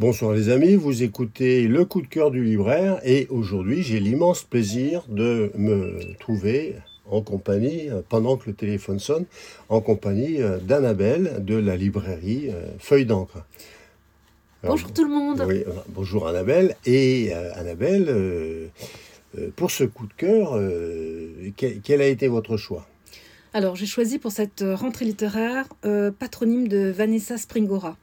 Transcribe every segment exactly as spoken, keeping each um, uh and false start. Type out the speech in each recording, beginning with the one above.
Bonsoir les amis, vous écoutez le coup de cœur du libraire et aujourd'hui j'ai l'immense plaisir de me trouver en compagnie, pendant que le téléphone sonne, en compagnie d'Annabelle de la librairie Feuille d'encre. Alors, bonjour tout le monde. Oui, bonjour Annabelle. Et euh, Annabelle, euh, euh, pour ce coup de cœur, euh, quel, quel a été votre choix ? Alors j'ai choisi pour cette rentrée littéraire euh, Patronyme de Vanessa Springora.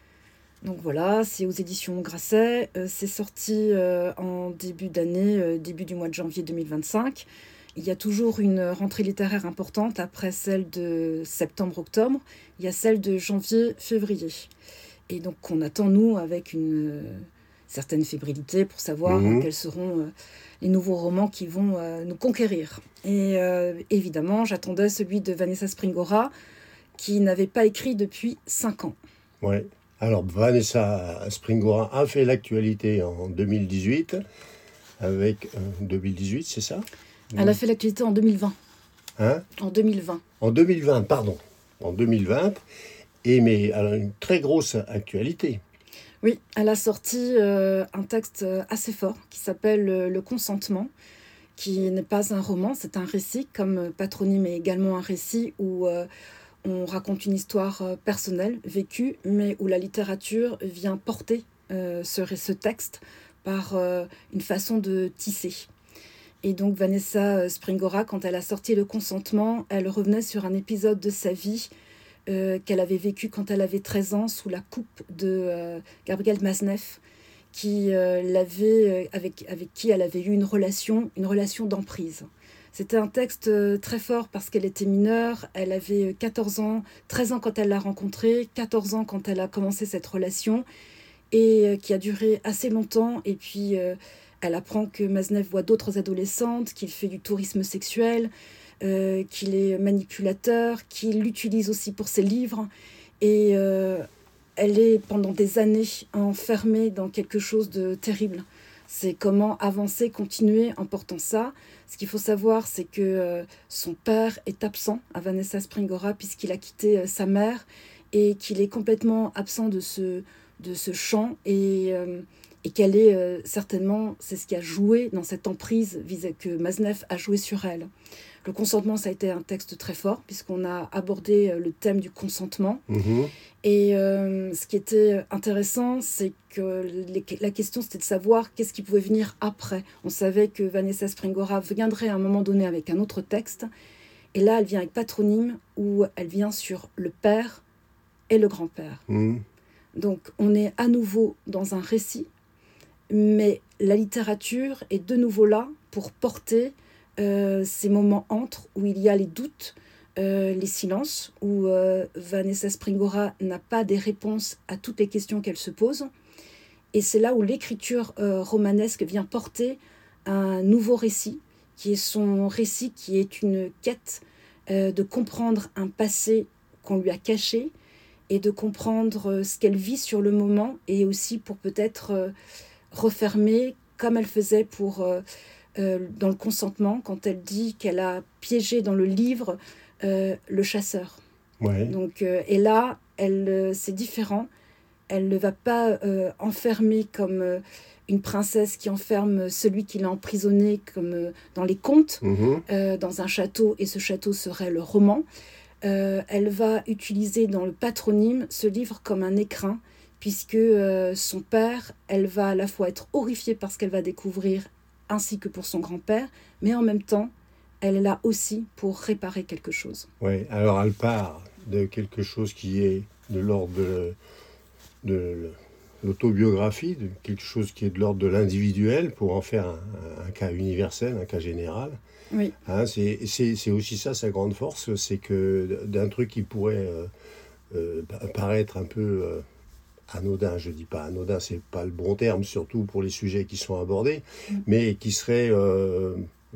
Donc voilà, c'est aux éditions Grasset, euh, c'est sorti euh, en début d'année, euh, début du mois de janvier deux mille vingt-cinq. Il y a toujours une rentrée littéraire importante après celle de septembre-octobre, il y a celle de janvier-février. Et donc on attend nous avec une euh, certaine fébrilité pour savoir mmh. euh, quels seront euh, les nouveaux romans qui vont euh, nous conquérir. Et euh, évidemment, j'attendais celui de Vanessa Springora qui n'avait pas écrit depuis cinq ans. Ouais. Alors, Vanessa Springora a fait l'actualité en deux mille dix-huit, avec... Euh, deux mille dix-huit, c'est ça ? Elle a fait l'actualité en deux mille vingt. Hein ? En deux mille vingt. En deux mille vingt, pardon. En deux mille vingt, et mais elle a une très grosse actualité. Oui, elle a sorti euh, un texte assez fort qui s'appelle euh, « Le consentement », qui n'est pas un roman, c'est un récit, comme Patronyme est également un récit où... Euh, on raconte une histoire personnelle, vécue, mais où la littérature vient porter euh, ce, ce texte par euh, une façon de tisser. Et donc Vanessa Springora, quand elle a sorti Le consentement, elle revenait sur un épisode de sa vie euh, qu'elle avait vécu quand elle avait treize ans sous la coupe de euh, Gabriel Maznev, qui, euh, l'avait, avec, avec qui elle avait eu une relation, une relation d'emprise. C'était un texte très fort parce qu'elle était mineure, elle avait quatorze ans, treize ans quand elle l'a rencontré, quatorze ans quand elle a commencé cette relation, et qui a duré assez longtemps. Et puis, euh, elle apprend que Maznev voit d'autres adolescentes, qu'il fait du tourisme sexuel, euh, qu'il est manipulateur, qu'il l'utilise aussi pour ses livres. Et euh, elle est pendant des années enfermée dans quelque chose de terrible. C'est comment avancer, continuer en portant ça. Ce qu'il faut savoir, c'est que euh, son père est absent à Vanessa Springora puisqu'il a quitté euh, sa mère et qu'il est complètement absent de ce, de ce champ et, euh, et qu'elle est euh, certainement, c'est ce qui a joué dans cette emprise que Maznev a joué sur elle. Le consentement, ça a été un texte très fort puisqu'on a abordé le thème du consentement. Mmh. Et euh, ce qui était intéressant, c'est que les, la question, c'était de savoir qu'est-ce qui pouvait venir après. On savait que Vanessa Springora viendrait à un moment donné avec un autre texte. Et là, elle vient avec Patronyme, où elle vient sur le père et le grand-père. Mmh. Donc, on est à nouveau dans un récit, mais la littérature est de nouveau là pour porter euh, ces moments entre où il y a les doutes, Euh, les silences, où euh, Vanessa Springora n'a pas des réponses à toutes les questions qu'elle se pose. Et c'est là où l'écriture euh, romanesque vient porter un nouveau récit, qui est son récit, qui est une quête euh, de comprendre un passé qu'on lui a caché et de comprendre euh, ce qu'elle vit sur le moment, et aussi pour peut-être euh, refermer, comme elle faisait pour, euh, euh, dans le consentement, quand elle dit qu'elle a piégé dans le livre Euh, le chasseur. Ouais. Donc, euh, et là, elle, euh, c'est différent. Elle ne va pas euh, enfermer comme euh, une princesse qui enferme celui qui l'a emprisonné, comme euh, dans les contes, Mmh. euh, dans un château, et ce château serait le roman. Euh, elle va utiliser dans le patronyme ce livre comme un écrin, puisque euh, son père, elle va à la fois être horrifiée par ce qu'elle va découvrir, ainsi que pour son grand-père, mais en même temps, elle est là aussi pour réparer quelque chose. Oui, alors elle part de quelque chose qui est de l'ordre de, de l'autobiographie, de quelque chose qui est de l'ordre de l'individuel, pour en faire un, un cas universel, un cas général. Oui. Hein, c'est, c'est, c'est aussi ça sa grande force, c'est que d'un truc qui pourrait euh, euh, paraître un peu euh, anodin, je dis pas anodin, c'est pas le bon terme, surtout pour les sujets qui sont abordés, mmh. mais qui serait... Euh,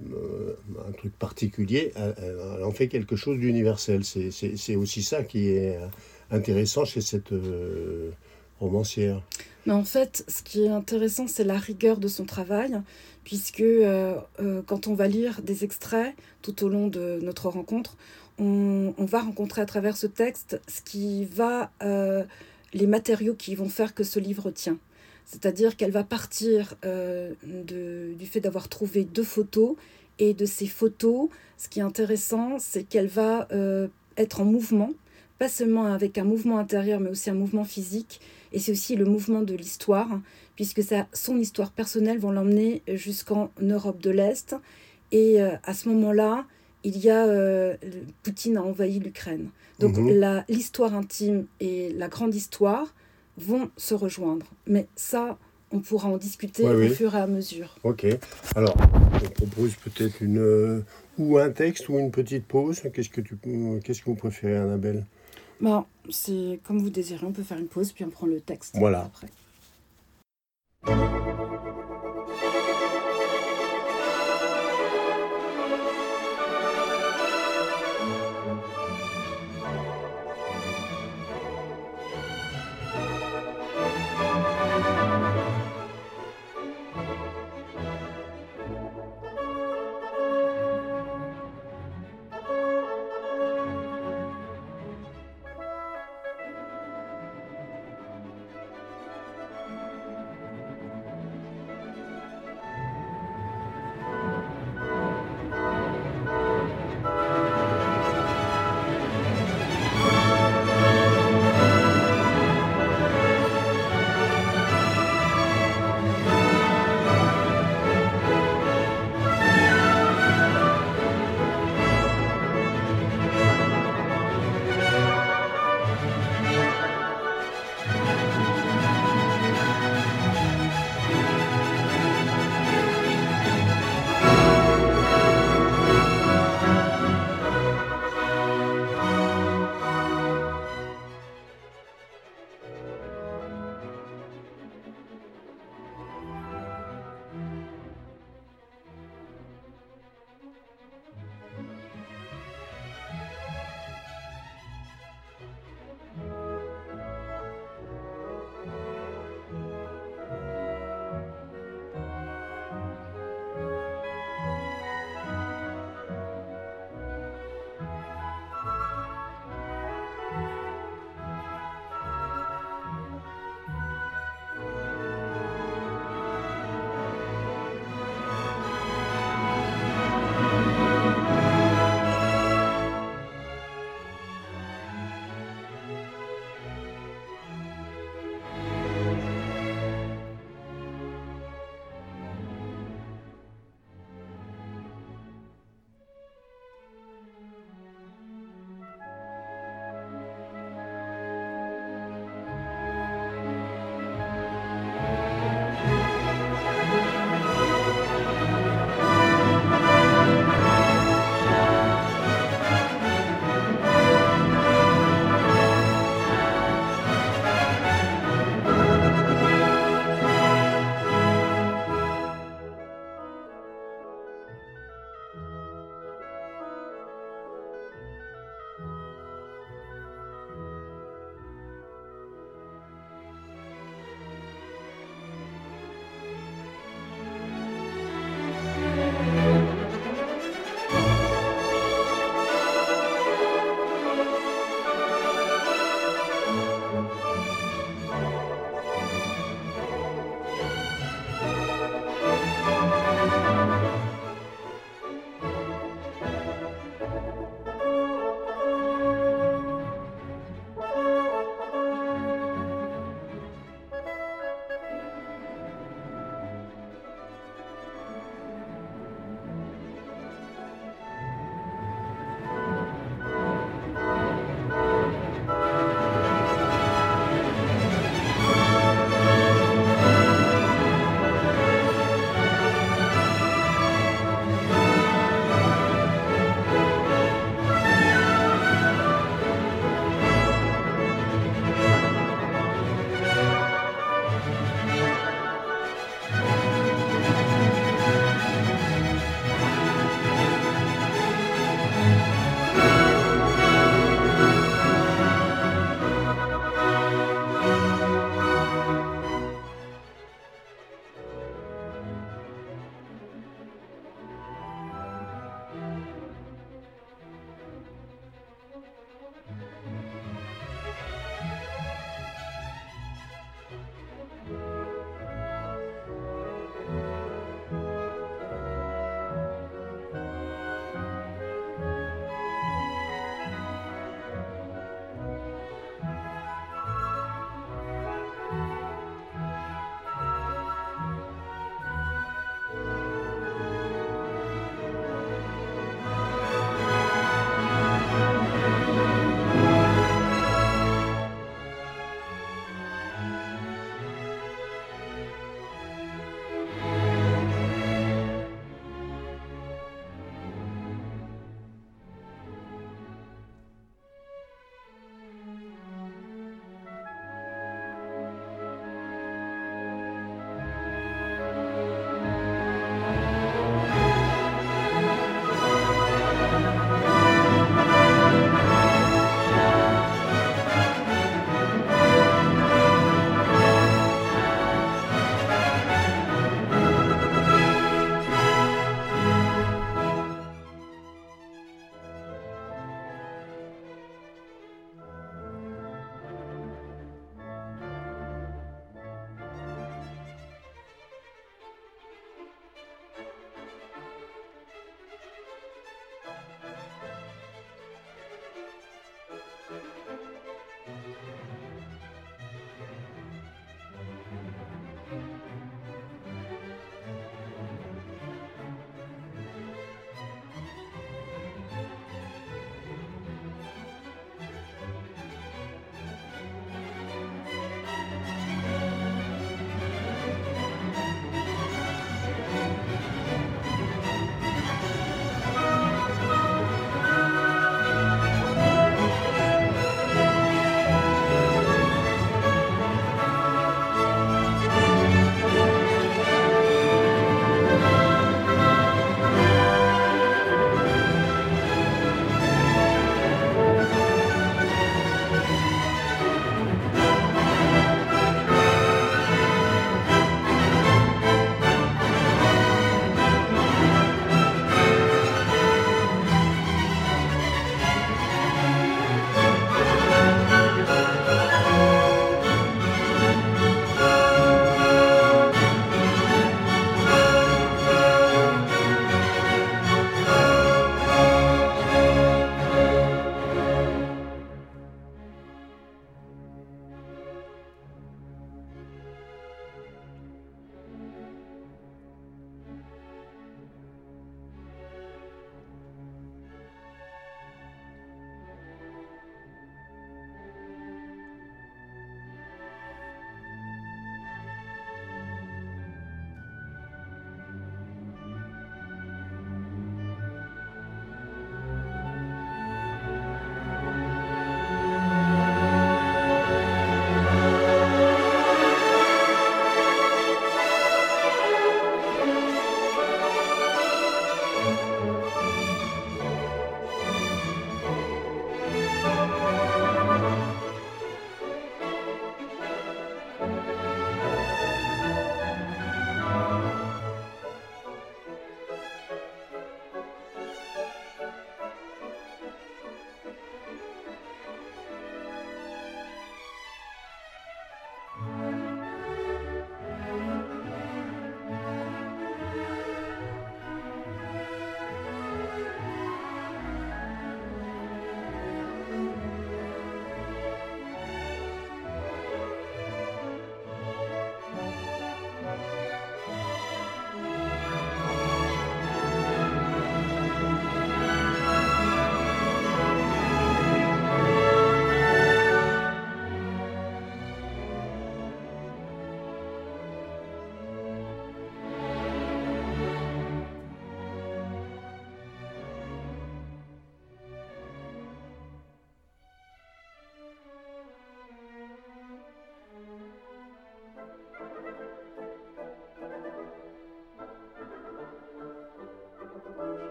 un truc particulier, elle en fait quelque chose d'universel. C'est, c'est, c'est aussi ça qui est intéressant chez cette euh, romancière. Mais en fait, ce qui est intéressant, c'est la rigueur de son travail, puisque euh, euh, quand on va lire des extraits tout au long de notre rencontre, on, on va rencontrer à travers ce texte ce qui va euh, les matériaux qui vont faire que ce livre tient. C'est-à-dire qu'elle va partir euh, de, du fait d'avoir trouvé deux photos, et de ces photos, ce qui est intéressant, c'est qu'elle va euh, être en mouvement, pas seulement avec un mouvement intérieur, mais aussi un mouvement physique, et c'est aussi le mouvement de l'histoire, puisque ça, son histoire personnelle va l'emmener jusqu'en Europe de l'Est, et euh, à ce moment-là, il y a euh, Poutine a envahi l'Ukraine. Donc Mhm. la, l'histoire intime et la grande histoire vont se rejoindre. Mais ça, on pourra en discuter Ouais, au oui. fur et à mesure. Ok. Alors, on propose peut-être une euh, ou un texte ou une petite pause. Qu'est-ce que tu qu'est-ce que vous préférez, Annabelle? Bon, c'est comme vous désirez, on peut faire une pause, puis on prend le texte Voilà. après.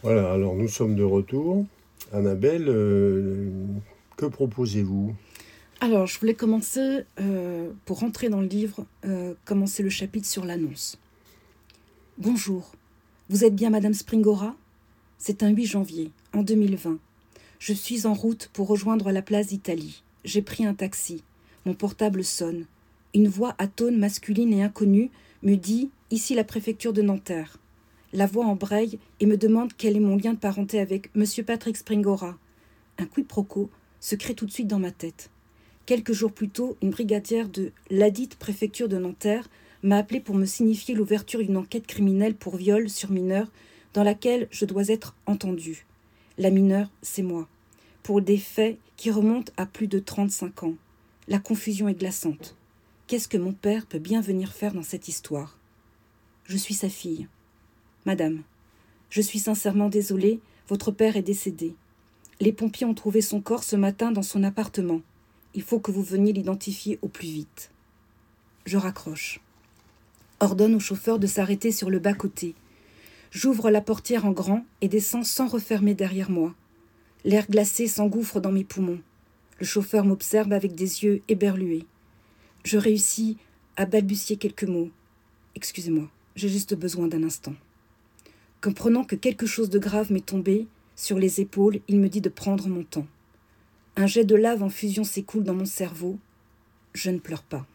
Voilà, alors nous sommes de retour. Annabelle, euh, que proposez-vous? Alors, je voulais commencer, euh, pour rentrer dans le livre, euh, commencer le chapitre sur l'annonce. Bonjour, vous êtes bien Madame Springora? C'est un huit janvier, en deux mille vingt. Je suis en route pour rejoindre la place d'Italie. J'ai pris un taxi. Mon portable sonne. Une voix atone, masculine et inconnue me dit « Ici la préfecture de Nanterre ». La voix embraye et me demande quel est mon lien de parenté avec Monsieur Patrick Springora. Un quiproquo se crée tout de suite dans ma tête. Quelques jours plus tôt, une brigadière de ladite préfecture de Nanterre m'a appelé pour me signifier l'ouverture d'une enquête criminelle pour viol sur mineur dans laquelle je dois être entendue. La mineure, c'est moi. Pour des faits qui remontent à plus de trente-cinq ans. La confusion est glaçante. Qu'est-ce que mon père peut bien venir faire dans cette histoire? Je suis sa fille. Madame, je suis sincèrement désolée, votre père est décédé. Les pompiers ont trouvé son corps ce matin dans son appartement. Il faut que vous veniez l'identifier au plus vite. Je raccroche. Ordonne au chauffeur de s'arrêter sur le bas-côté. J'ouvre la portière en grand et descends sans refermer derrière moi. L'air glacé s'engouffre dans mes poumons. Le chauffeur m'observe avec des yeux éberlués. Je réussis à balbutier quelques mots. Excusez-moi, j'ai juste besoin d'un instant. Comprenant que quelque chose de grave m'est tombé sur les épaules, il me dit de prendre mon temps. Un jet de lave en fusion s'écoule dans mon cerveau. Je ne pleure pas.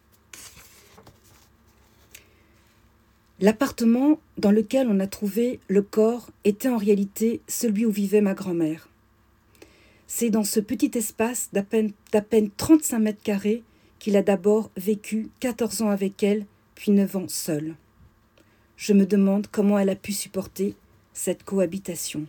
L'appartement dans lequel on a trouvé le corps était en réalité celui où vivait ma grand-mère. C'est dans ce petit espace d'à peine, d'à peine trente-cinq mètres carrés qu'il a d'abord vécu quatorze ans avec elle, puis neuf ans seul. Je me demande comment elle a pu supporter cette cohabitation.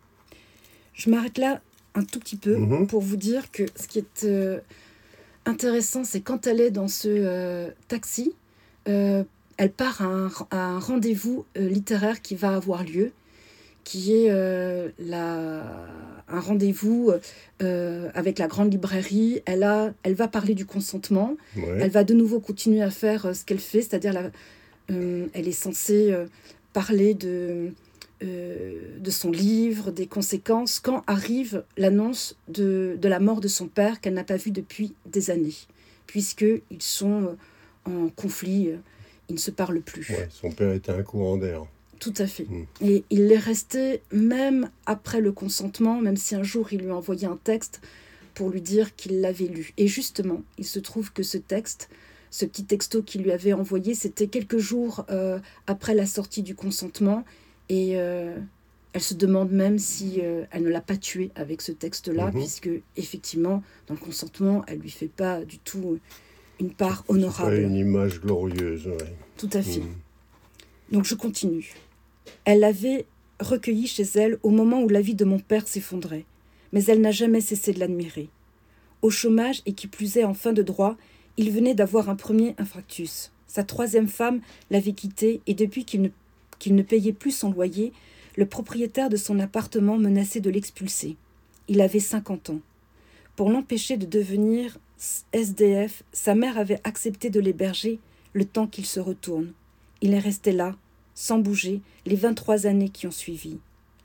Je m'arrête là un tout petit peu mmh. pour vous dire que ce qui est euh, intéressant, c'est quand elle est dans ce euh, taxi, euh, elle part à un, à un rendez-vous euh, littéraire qui va avoir lieu, qui est euh, la, un rendez-vous euh, avec la grande librairie. Elle, a, elle va parler du consentement. Ouais. Elle va de nouveau continuer à faire euh, ce qu'elle fait, c'est-à-dire la, euh, elle est censée euh, parler de, euh, de son livre, des conséquences, quand arrive l'annonce de, de la mort de son père qu'elle n'a pas vu depuis des années, puisqu'ils sont en conflit, ils ne se parlent plus. Ouais, son père était un courant d'air. Tout à fait. Mmh. Et il est resté, même après le consentement, même si un jour il lui a envoyé un texte pour lui dire qu'il l'avait lu. Et justement, il se trouve que ce texte, ce petit texto qu'il lui avait envoyé, c'était quelques jours euh, après la sortie du consentement. Et euh, elle se demande même si euh, elle ne l'a pas tué avec ce texte-là, mmh. puisque effectivement, dans le consentement, elle ne lui fait pas du tout une part honorable. C'est pas une image glorieuse, ouais. Tout à fait. Mmh. Donc je continue. Elle l'avait recueilli chez elle au moment où la vie de mon père s'effondrait, mais elle n'a jamais cessé de l'admirer. Au chômage et qui plus est en fin de droit, il venait d'avoir un premier infarctus. Sa troisième femme l'avait quitté et depuis qu'il ne, qu'il ne payait plus son loyer, le propriétaire de son appartement menaçait de l'expulser. Il avait cinquante ans. Pour l'empêcher de devenir S D F, sa mère avait accepté de l'héberger le temps qu'il se retourne. Il est resté là, sans bouger, les vingt-trois années qui ont suivi.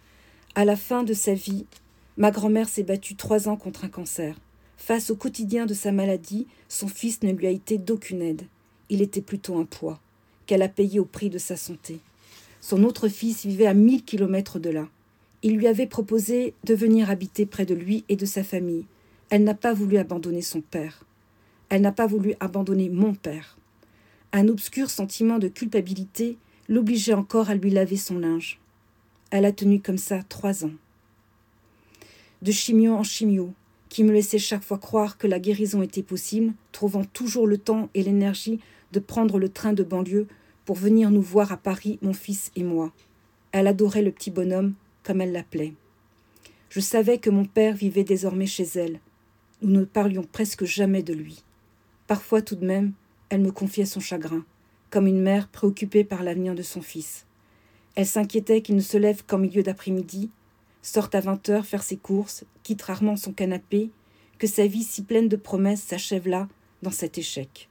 À la fin de sa vie, ma grand-mère s'est battue trois ans contre un cancer. Face au quotidien de sa maladie, son fils ne lui a été d'aucune aide. Il était plutôt un poids, qu'elle a payé au prix de sa santé. Son autre fils vivait à mille kilomètres de là. Il lui avait proposé de venir habiter près de lui et de sa famille. Elle n'a pas voulu abandonner son père. Elle n'a pas voulu abandonner mon père. Un obscur sentiment de culpabilité l'obligeait encore à lui laver son linge. Elle a tenu comme ça trois ans. De chimio en chimio, qui me laissait chaque fois croire que la guérison était possible, trouvant toujours le temps et l'énergie de prendre le train de banlieue pour venir nous voir à Paris, mon fils et moi. Elle adorait le petit bonhomme, comme elle l'appelait. Je savais que mon père vivait désormais chez elle. Nous ne parlions presque jamais de lui. Parfois tout de même, elle me confiait son chagrin, comme une mère préoccupée par l'avenir de son fils. Elle s'inquiétait qu'il ne se lève qu'en milieu d'après-midi, sorte à vingt heures faire ses courses, quitte rarement son canapé, que sa vie si pleine de promesses s'achève là, dans cet échec.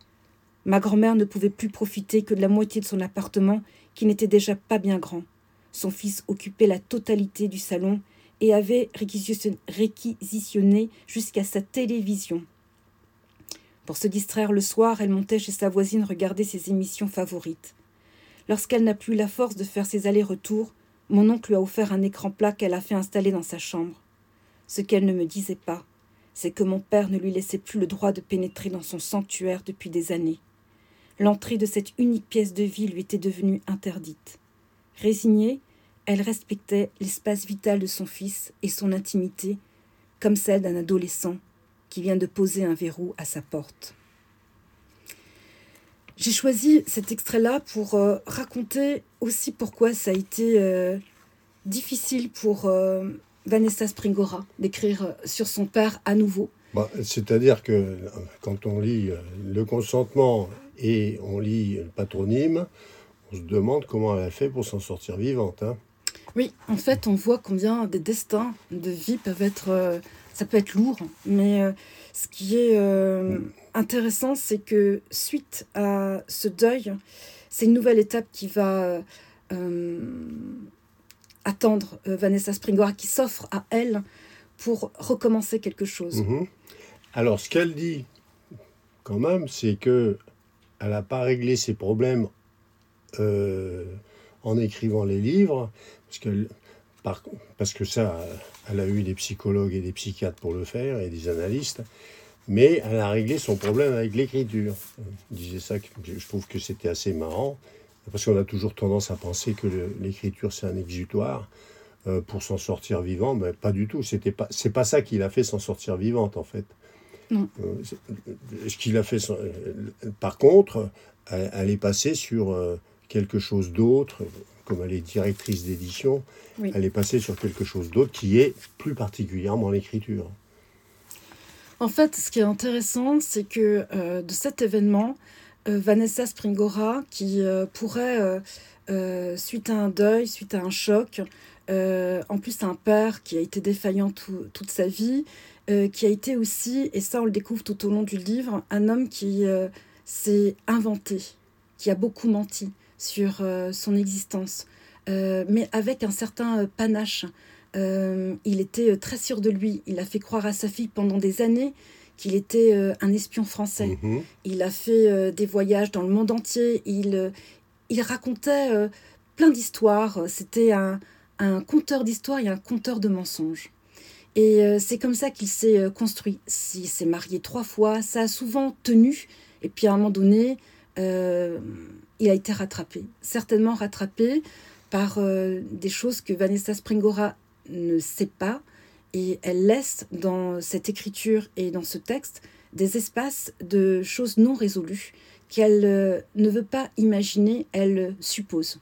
Ma grand-mère ne pouvait plus profiter que de la moitié de son appartement, qui n'était déjà pas bien grand. Son fils occupait la totalité du salon et avait réquisitionné jusqu'à sa télévision. Pour se distraire le soir, elle montait chez sa voisine regarder ses émissions favorites. Lorsqu'elle n'a plus la force de faire ses allers-retours, mon oncle lui a offert un écran plat qu'elle a fait installer dans sa chambre. Ce qu'elle ne me disait pas, c'est que mon père ne lui laissait plus le droit de pénétrer dans son sanctuaire depuis des années. L'entrée de cette unique pièce de vie lui était devenue interdite. Résignée, elle respectait l'espace vital de son fils et son intimité, comme celle d'un adolescent qui vient de poser un verrou à sa porte. J'ai choisi cet extrait-là pour euh, raconter aussi pourquoi ça a été euh, difficile pour euh, Vanessa Springora d'écrire sur son père à nouveau. Bah, c'est-à-dire que quand on lit Le Consentement et on lit Le Patronyme, on se demande comment elle a fait pour s'en sortir vivante. Hein. Oui, en fait, on voit combien des destins de vie peuvent être... Euh, ça peut être lourd, mais euh, ce qui est euh, intéressant, c'est que suite à ce deuil, c'est une nouvelle étape qui va euh, attendre euh, Vanessa Springora, qui s'offre à elle pour recommencer quelque chose. Mmh. Alors, ce qu'elle dit, quand même, c'est que elle n'a pas réglé ses problèmes euh, en écrivant les livres, parce que, par, parce que ça, elle a eu des psychologues et des psychiatres pour le faire, et des analystes, mais elle a réglé son problème avec l'écriture. Je disais ça, je trouve que c'était assez marrant, parce qu'on a toujours tendance à penser que le, l'écriture, c'est un exutoire euh, pour s'en sortir vivant, mais pas du tout. C'était pas, c'est pas ça qui l'a fait s'en sortir vivante, en fait. Non. Euh, ce qu'il a fait, euh, par contre, elle, elle est passée sur euh, quelque chose d'autre, comme elle est directrice d'édition, oui. Elle est passée sur quelque chose d'autre qui est plus particulièrement l'écriture. En fait, ce qui est intéressant, c'est que euh, de cet événement, euh, Vanessa Springora, qui euh, pourrait, euh, euh, suite à un deuil, suite à un choc, euh, en plus un père qui a été défaillant tout, toute sa vie, euh, qui a été aussi, et ça on le découvre tout au long du livre, un homme qui euh, s'est inventé, qui a beaucoup menti sur euh, son existence, euh, mais avec un certain panache. Euh, il était très sûr de lui. Il a fait croire à sa fille pendant des années qu'il était euh, un espion français. Mmh. Il a fait euh, des voyages dans le monde entier. Il, euh, il racontait euh, plein d'histoires. C'était un, un conteur d'histoires et un conteur de mensonges. Et euh, c'est comme ça qu'il s'est euh, construit. Il s'est marié trois fois. Ça a souvent tenu. Et puis à un moment donné, euh, il a été rattrapé. Certainement rattrapé par euh, des choses que Vanessa Springora ne sait pas, et elle laisse dans cette écriture et dans ce texte des espaces de choses non résolues qu'elle euh, ne veut pas imaginer, elle suppose.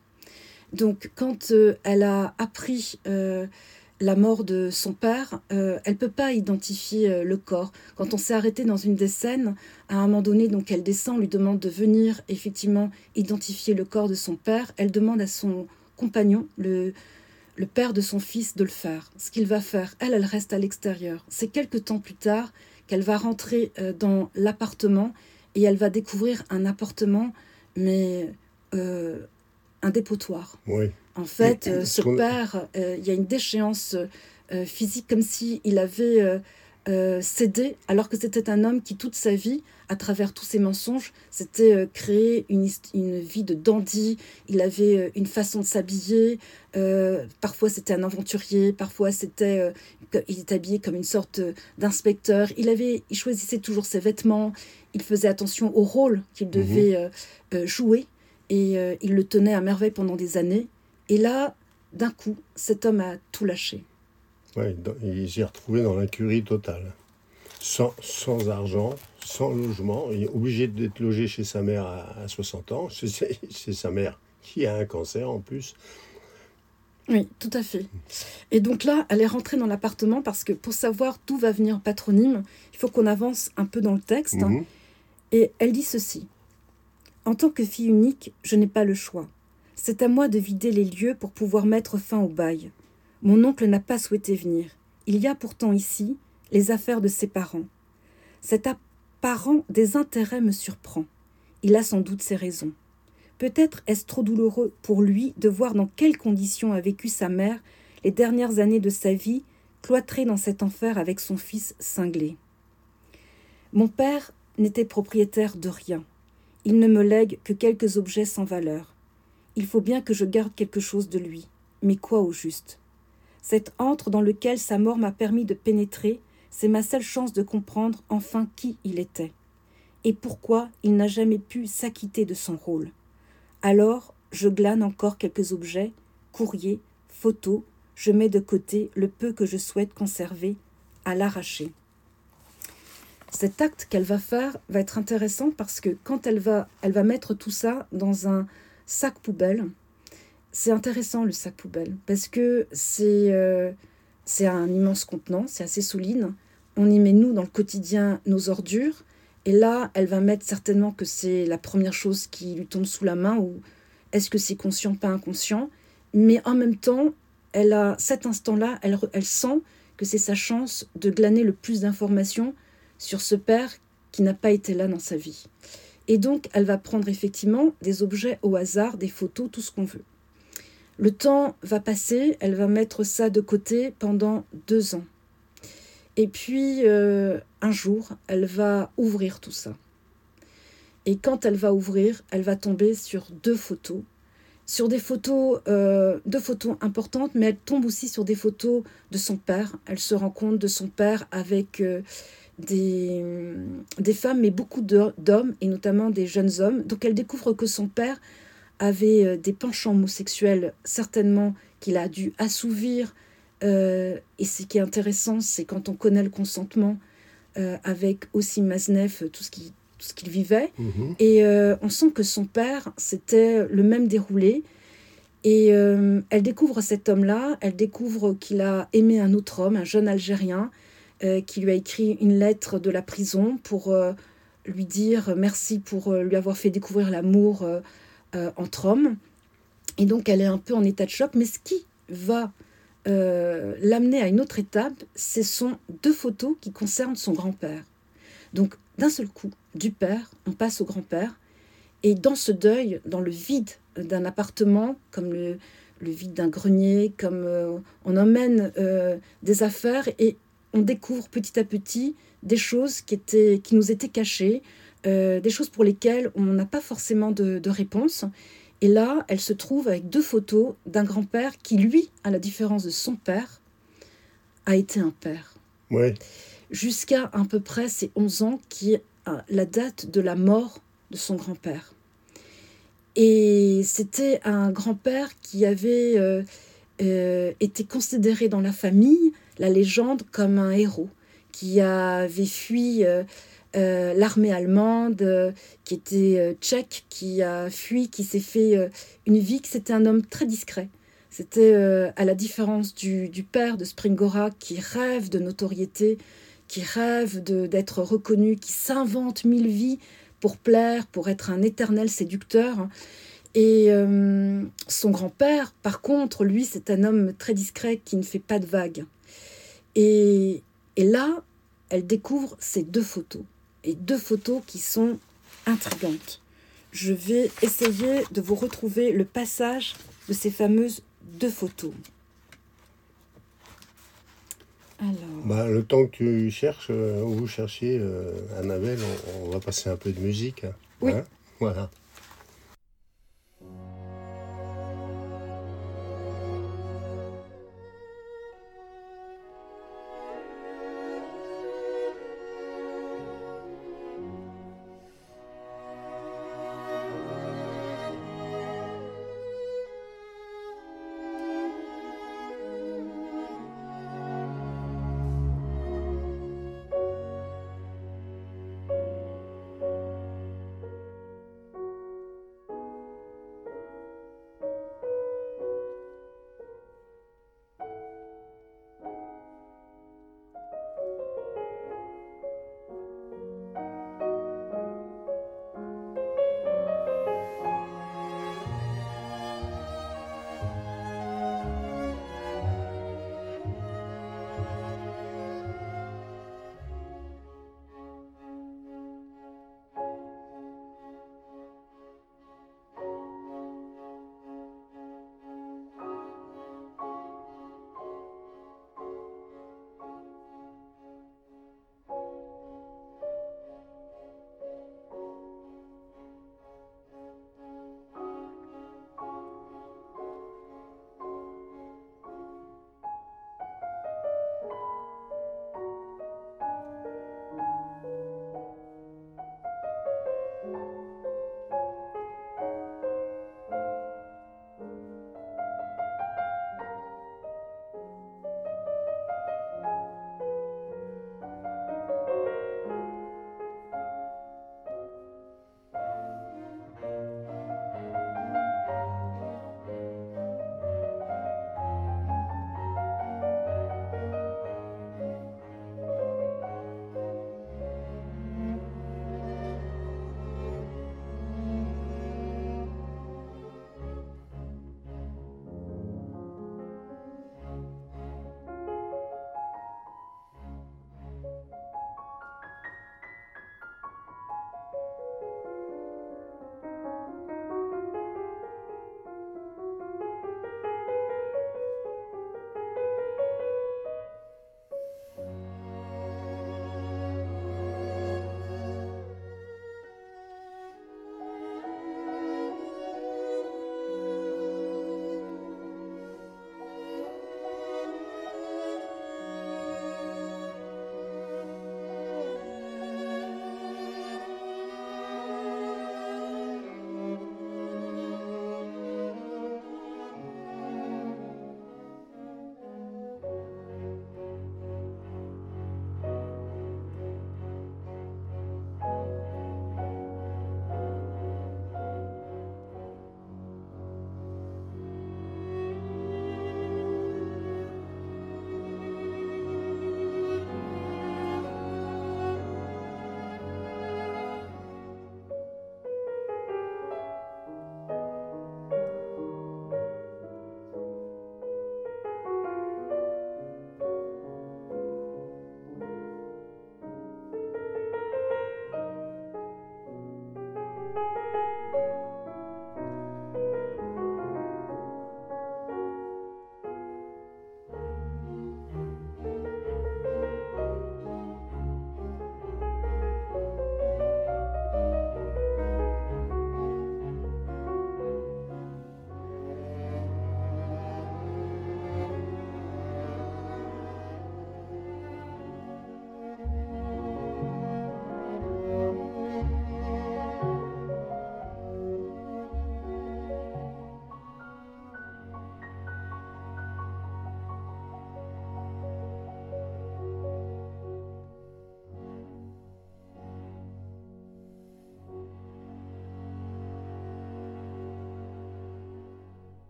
Donc quand euh, elle a appris euh, la mort de son père, euh, elle ne peut pas identifier euh, le corps. Quand on s'est arrêté dans une des scènes, à un moment donné, donc elle descend, lui demande de venir effectivement identifier le corps de son père, elle demande à son compagnon, le le père de son fils, de le faire. Ce qu'il va faire, elle, elle reste à l'extérieur. C'est quelques temps plus tard qu'elle va rentrer euh, dans l'appartement et elle va découvrir un appartement, mais euh, un dépotoir. Oui. En fait, euh, ce père, euh, il y a une déchéance euh, physique, comme s'il avait euh, euh, cédé, alors que c'était un homme qui, toute sa vie, à travers tous ses mensonges, s'était euh, créé une, une vie de dandy. Il avait euh, une façon de s'habiller. Euh, parfois, c'était un aventurier. Parfois, c'était, euh, il était habillé comme une sorte d'inspecteur. Il, avait, il choisissait toujours ses vêtements. Il faisait attention au rôle qu'il devait euh, euh, jouer. Et euh, il le tenait à merveille pendant des années. Et là, d'un coup, cet homme a tout lâché. Oui, il s'est retrouvé dans l'incurie totale. Sans, sans argent, sans logement, il est obligé d'être logé chez sa mère à, à soixante ans. C'est, c'est, c'est sa mère qui a un cancer en plus. Oui, tout à fait. Et donc là, elle est rentrée dans l'appartement parce que pour savoir d'où va venir Patronyme, il faut qu'on avance un peu dans le texte. Mmh. Et elle dit ceci. « En tant que fille unique, je n'ai pas le choix. C'est à moi de vider les lieux pour pouvoir mettre fin au bail. Mon oncle n'a pas souhaité venir. Il y a pourtant ici les affaires de ses parents. Cet apparent désintérêt me surprend. Il a sans doute ses raisons. Peut-être est-ce trop douloureux pour lui de voir dans quelles conditions a vécu sa mère les dernières années de sa vie, cloîtrée dans cet enfer avec son fils cinglé. Mon père n'était propriétaire de rien. Il ne me lègue que quelques objets sans valeur. Il faut bien que je garde quelque chose de lui. Mais quoi au juste ? Cet antre dans lequel sa mort m'a permis de pénétrer, c'est ma seule chance de comprendre enfin qui il était. Et pourquoi il n'a jamais pu s'acquitter de son rôle. Alors, je glane encore quelques objets, courriers, photos, je mets de côté le peu que je souhaite conserver à l'arracher. Cet acte qu'elle va faire va être intéressant parce que quand elle va, elle va mettre tout ça dans un sac poubelle, c'est intéressant le sac poubelle parce que c'est, euh, c'est un immense contenant, c'est assez solide. On y met nous dans le quotidien nos ordures et là elle va mettre certainement que c'est la première chose qui lui tombe sous la main ou est-ce que c'est conscient, pas inconscient, mais en même temps elle a cet instant-là, elle, elle sent que c'est sa chance de glaner le plus d'informations sur ce père qui n'a pas été là dans sa vie. Et donc, elle va prendre effectivement des objets au hasard, des photos, tout ce qu'on veut. Le temps va passer, elle va mettre ça de côté pendant deux ans. Et puis, euh, un jour, elle va ouvrir tout ça. Et quand elle va ouvrir, elle va tomber sur deux photos. Sur des photos, euh, deux photos importantes, mais elle tombe aussi sur des photos de son père. Elle se rend compte de son père avec... Euh, Des, des femmes, mais beaucoup d'hommes, et notamment des jeunes hommes. Donc elle découvre que son père avait des penchants homosexuels, certainement qu'il a dû assouvir. Euh, et ce qui est intéressant, c'est quand on connaît le consentement, euh, avec aussi Maznev, tout ce qu'il, tout ce qu'il vivait. Mmh. Et euh, on sent que son père, c'était le même déroulé. Et euh, elle découvre cet homme-là, elle découvre qu'il a aimé un autre homme, un jeune Algérien, Euh, qui lui a écrit une lettre de la prison pour euh, lui dire merci pour euh, lui avoir fait découvrir l'amour euh, euh, entre hommes. Et donc, elle est un peu en état de choc. Mais ce qui va euh, l'amener à une autre étape, ce sont deux photos qui concernent son grand-père. Donc, d'un seul coup, du père, on passe au grand-père. Et dans ce deuil, dans le vide d'un appartement, comme le, le vide d'un grenier, comme euh, on emmène euh, des affaires et on découvre petit à petit des choses qui, étaient, qui nous étaient cachées, euh, des choses pour lesquelles on n'a pas forcément de, de réponse. Et là, elle se trouve avec deux photos d'un grand-père qui, lui, à la différence de son père, a été un père. Ouais. Jusqu'à à peu près ses onze ans, qui est la date de la mort de son grand-père. Et c'était un grand-père qui avait euh, euh, été considéré dans la famille, la légende, comme un héros qui avait fui euh, euh, l'armée allemande, euh, qui était euh, tchèque, qui a fui, qui s'est fait euh, une vie, que c'était un homme très discret. C'était euh, à la différence du, du père de Springora qui rêve de notoriété, qui rêve de, d'être reconnu, qui s'invente mille vies pour plaire, pour être un éternel séducteur. Et euh, son grand-père, par contre, lui, c'est un homme très discret qui ne fait pas de vagues. Et, et là, elle découvre ces deux photos. Et deux photos qui sont intrigantes. Je vais essayer de vous retrouver le passage de ces fameuses deux photos. Alors... Bah, le temps que tu cherches, euh, ou vous cherchiez, euh, Annabelle, on, on va passer un peu de musique. Hein, oui. Voilà.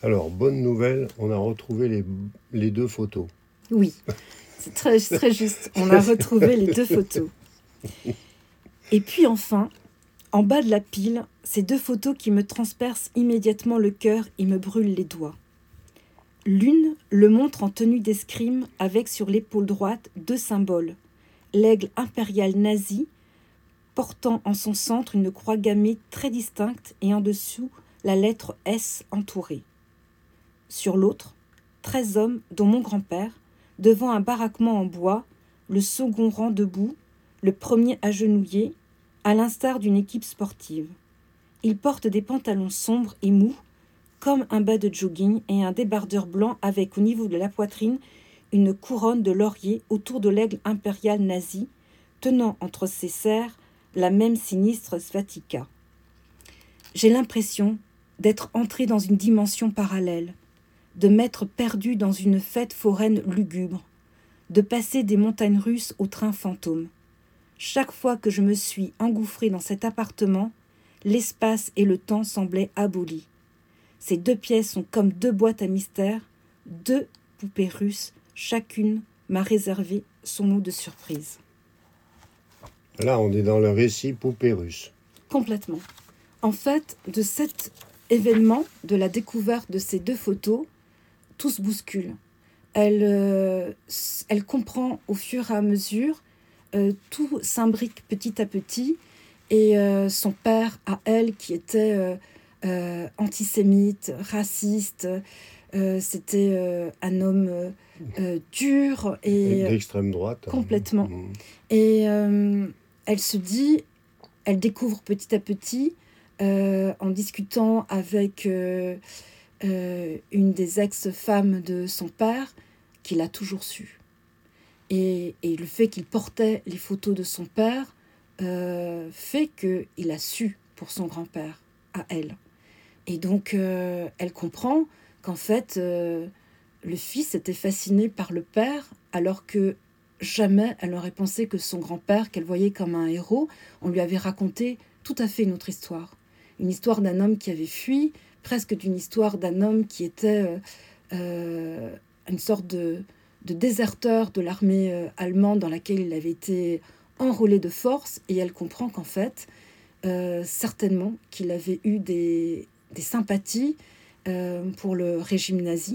Alors, bonne nouvelle, on a retrouvé les, les deux photos. Oui, c'est très, très juste. On a retrouvé les deux photos. Et puis enfin, en bas de la pile, ces deux photos qui me transpercent immédiatement le cœur et me brûlent les doigts. L'une le montre en tenue d'escrime avec sur l'épaule droite deux symboles. L'aigle impérial nazi, portant en son centre une croix gammée très distincte et en dessous la lettre S entourée. Sur l'autre, treize hommes, dont mon grand-père, devant un baraquement en bois, le second rang debout, le premier agenouillé, à l'instar d'une équipe sportive. Ils portent des pantalons sombres et mous, comme un bas de jogging et un débardeur blanc avec au niveau de la poitrine une couronne de laurier autour de l'aigle impérial nazi, tenant entre ses serres la même sinistre svatika. J'ai l'impression d'être entré dans une dimension parallèle, de m'être perdu dans une fête foraine lugubre, de passer des montagnes russes au train fantôme. Chaque fois que je me suis engouffré dans cet appartement, l'espace et le temps semblaient abolis. Ces deux pièces sont comme deux boîtes à mystère, deux poupées russes, chacune m'a réservé son lot de surprise. Là, on est dans le récit poupée russe. Complètement. En fait, de cet événement, de la découverte de ces deux photos, tout se bouscule. Elle, euh, elle comprend au fur et à mesure, euh, tout s'imbrique petit à petit, et euh, son père à elle, qui était euh, euh, antisémite, raciste, euh, c'était euh, un homme euh, euh, dur et d'extrême droite. Complètement. Mmh. Et euh, elle se dit, elle découvre petit à petit, euh, en discutant avec euh, euh, une des ex-femmes de son père, qu'il a toujours su. Et, et le fait qu'il portait les photos de son père euh, fait qu'il a su pour son grand-père, à elle. Et donc, euh, elle comprend qu'en fait, euh, le fils était fasciné par le père, alors que jamais elle n'aurait pensé que son grand-père, qu'elle voyait comme un héros, on lui avait raconté tout à fait une autre histoire. Une histoire d'un homme qui avait fui, presque d'une histoire d'un homme qui était euh, euh, une sorte de, de déserteur de l'armée euh, allemande dans laquelle il avait été enrôlé de force. Et elle comprend qu'en fait, euh, certainement qu'il avait eu des, des sympathies euh, pour le régime nazi.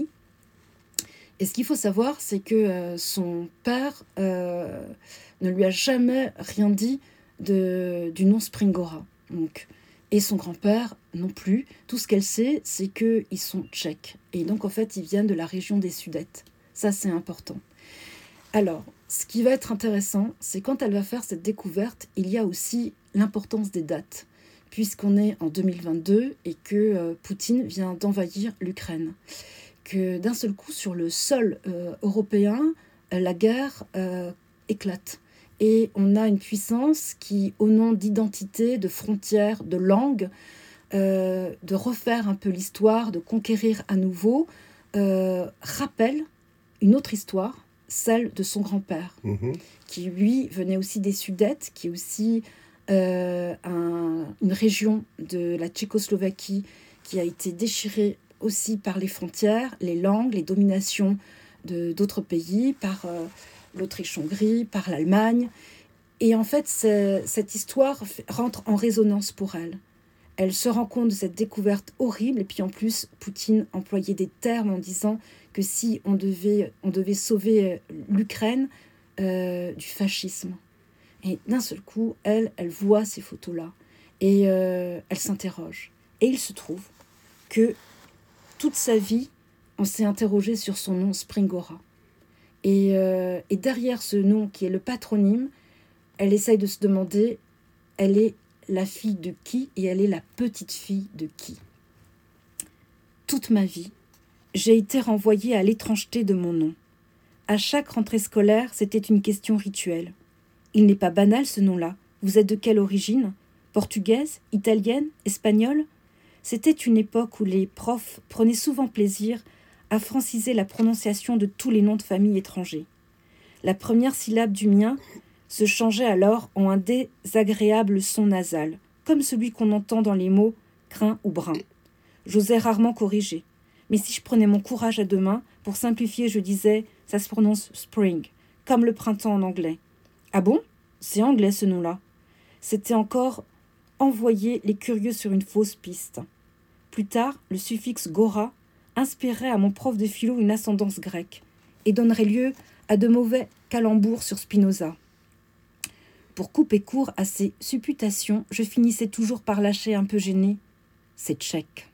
Et ce qu'il faut savoir, c'est que euh, son père euh, ne lui a jamais rien dit de, du nom Springora. Donc, et son grand-père non plus. Tout ce qu'elle sait, c'est qu'ils sont tchèques. Et donc, en fait, ils viennent de la région des Sudètes. Ça, c'est important. Alors, ce qui va être intéressant, c'est quand elle va faire cette découverte, il y a aussi l'importance des dates, puisqu'on est en deux mille vingt-deux et que euh, Poutine vient d'envahir l'Ukraine. Que d'un seul coup, sur le sol euh, européen, la guerre euh, éclate. Et on a une puissance qui, au nom d'identité, de frontières, de langue, euh, de refaire un peu l'histoire, de conquérir à nouveau, euh, rappelle une autre histoire, celle de son grand-père, mmh. qui, lui, venait aussi des Sudètes, qui est aussi euh, un, une région de la Tchécoslovaquie qui a été déchirée aussi par les frontières, les langues, les dominations de, d'autres pays, par euh, l'Autriche-Hongrie, par l'Allemagne. Et en fait, cette histoire rentre en résonance pour elle. Elle se rend compte de cette découverte horrible. Et puis en plus, Poutine employait des termes en disant que si on devait, on devait sauver l'Ukraine euh, du fascisme. Et d'un seul coup, elle, elle voit ces photos-là. Et euh, elle s'interroge. Et il se trouve que toute sa vie, on s'est interrogé sur son nom Springora. Et, euh, et derrière ce nom qui est le patronyme, elle essaye de se demander, elle est la fille de qui et elle est la petite-fille de qui. Toute ma vie, j'ai été renvoyée à l'étrangeté de mon nom. À chaque rentrée scolaire, c'était une question rituelle. Il n'est pas banal ce nom-là. Vous êtes de quelle origine ? Portugaise ? Italienne ? Espagnole ? C'était une époque où les profs prenaient souvent plaisir à franciser la prononciation de tous les noms de famille étrangers. La première syllabe du mien se changeait alors en un désagréable son nasal, comme celui qu'on entend dans les mots « crin » ou « brin ». J'osais rarement corriger. Mais si je prenais mon courage à deux mains, pour simplifier, je disais « ça se prononce spring », comme le printemps en anglais. Ah bon ? C'est anglais ce nom-là. C'était encore envoyer les curieux sur une fausse piste. Plus tard, le suffixe gora inspirerait à mon prof de philo une ascendance grecque et donnerait lieu à de mauvais calembours sur Spinoza. Pour couper court à ces supputations, je finissais toujours par lâcher un peu gêné. C'est tchèque.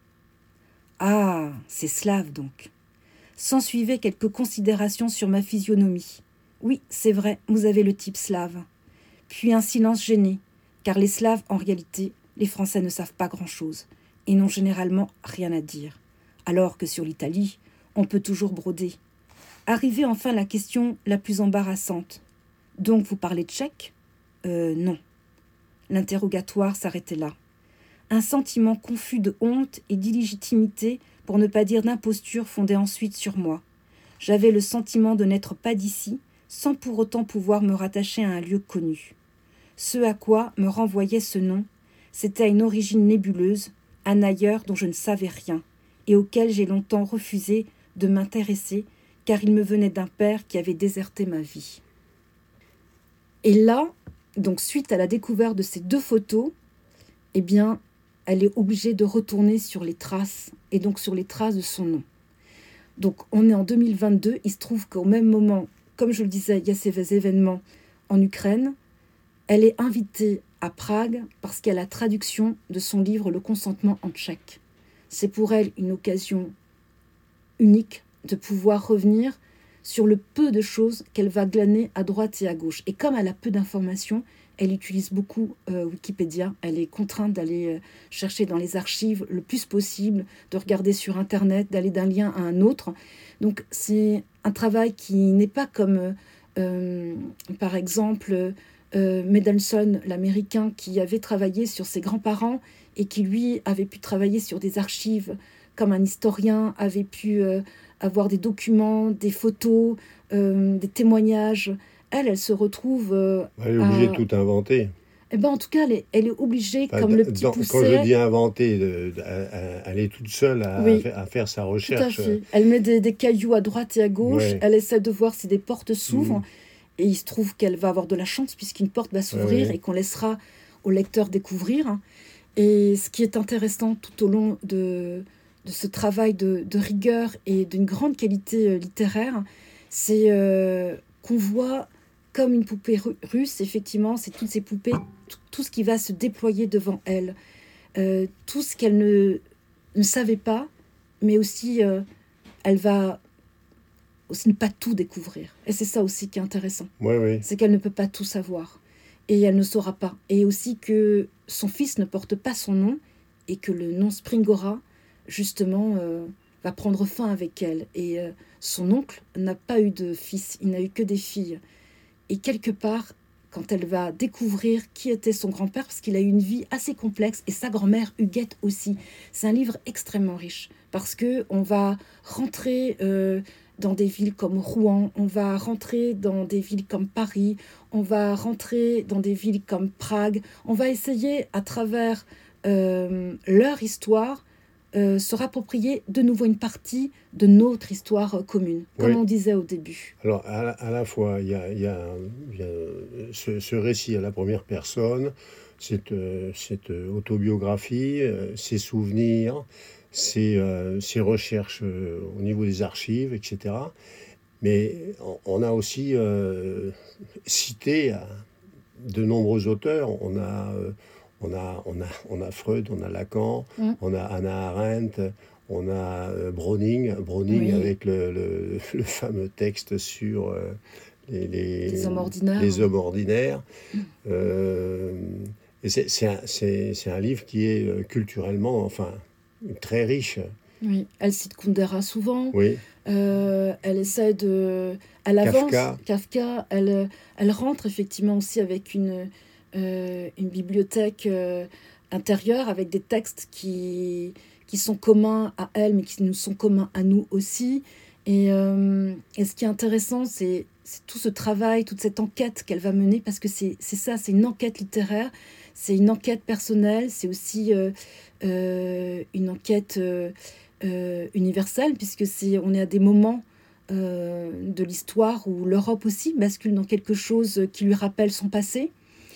Ah, c'est slave donc. S'ensuivaient quelques considérations sur ma physionomie. Oui, c'est vrai, vous avez le type slave. Puis un silence gêné, car les Slaves, en réalité, les Français ne savent pas grand-chose et n'ont généralement rien à dire. Alors que sur l'Italie, on peut toujours broder. Arrivait enfin la question la plus embarrassante. Donc vous parlez tchèque ? Euh, non. L'interrogatoire s'arrêtait là. Un sentiment confus de honte et d'illégitimité, pour ne pas dire d'imposture, fondait ensuite sur moi. J'avais le sentiment de n'être pas d'ici, sans pour autant pouvoir me rattacher à un lieu connu. Ce à quoi me renvoyait ce nom, c'était à une origine nébuleuse, un ailleurs dont je ne savais rien, et auquel j'ai longtemps refusé de m'intéresser, car il me venait d'un père qui avait déserté ma vie. Et là, donc suite à la découverte de ces deux photos, eh bien, elle est obligée de retourner sur les traces, et donc sur les traces de son nom. Donc on est en deux mille vingt-deux, il se trouve qu'au même moment, comme je le disais, il y a ces événements en Ukraine. Elle est invitée à Prague parce qu'il y a la traduction de son livre « Le consentement en tchèque ». C'est pour elle une occasion unique de pouvoir revenir sur le peu de choses qu'elle va glaner à droite et à gauche. Et comme elle a peu d'informations, elle utilise beaucoup euh, Wikipédia. Elle est contrainte d'aller euh, chercher dans les archives le plus possible, de regarder sur Internet, d'aller d'un lien à un autre. Donc c'est un travail qui n'est pas comme, euh, par exemple, euh, Mendelssohn, l'Américain, qui avait travaillé sur ses grands-parents et qui, lui, avait pu travailler sur des archives comme un historien, avait pu euh, avoir des documents, des photos, euh, des témoignages. Elle, elle se retrouve... Euh, elle est obligée à... de tout inventer. Eh ben, en tout cas, elle est, elle est obligée, enfin, comme dans, le petit dans, Pousset... Quand je dis inventer, de, de, à, à, elle est toute seule à, oui, à faire sa recherche. Tout à fait. Elle met des, des cailloux à droite et à gauche, ouais. Elle essaie de voir si des portes s'ouvrent, mmh. Et il se trouve qu'elle va avoir de la chance puisqu'une porte va s'ouvrir, ouais, ouais. Et qu'on laissera au lecteur découvrir. Et ce qui est intéressant tout au long de, de ce travail de, de rigueur et d'une grande qualité littéraire, c'est euh, qu'on voit... Comme une poupée russe, effectivement, c'est toutes ces poupées, tout, tout ce qui va se déployer devant elle. Euh, tout ce qu'elle ne, ne savait pas, mais aussi, euh, elle va aussi ne pas tout découvrir. Et c'est ça aussi qui est intéressant. Oui, oui. C'est qu'elle ne peut pas tout savoir. Et elle ne saura pas. Et aussi que son fils ne porte pas son nom, et que le nom Springora, justement, euh, va prendre fin avec elle. Et euh, son oncle n'a pas eu de fils, il n'a eu que des filles. Et quelque part, quand elle va découvrir qui était son grand-père, parce qu'il a eu une vie assez complexe, et sa grand-mère, Huguette aussi. C'est un livre extrêmement riche, parce qu'on va rentrer euh, dans des villes comme Rouen, on va rentrer dans des villes comme Paris, on va rentrer dans des villes comme Prague. On va essayer, à travers euh, leur histoire, Euh, se rapproprier de nouveau une partie de notre histoire commune, comme oui. On disait au début. Alors, à la, à la fois, il y a, y a, y a ce, ce récit à la première personne, cette, cette autobiographie, ses souvenirs, ses, ses recherches au niveau des archives, et cetera. Mais on a aussi euh, cité de nombreux auteurs. On a... Euh, On a, on, a, on a Freud, on a Lacan, mmh. on a Hannah Arendt, on a Browning, Browning oui. avec le, le, le fameux texte sur euh, les, les, les hommes ordinaires. Les hommes ordinaires. Mmh. Euh, et c'est, c'est, un, c'est, c'est un livre qui est culturellement enfin, très riche. Oui, elle cite Kundera souvent. Oui. Euh, elle essaie de... Elle avance. Kafka. Kafka. Elle, elle rentre effectivement aussi avec une... Euh, une bibliothèque euh, intérieure avec des textes qui, qui sont communs à elle, mais qui nous sont communs à nous aussi. Et, euh, et ce qui est intéressant, c'est, c'est tout ce travail, toute cette enquête qu'elle va mener, parce que c'est, c'est ça, c'est une enquête littéraire, c'est une enquête personnelle, c'est aussi euh, euh, une enquête euh, euh, universelle, puisque c'est, on est à des moments euh, de l'histoire où l'Europe aussi bascule dans quelque chose qui lui rappelle son passé.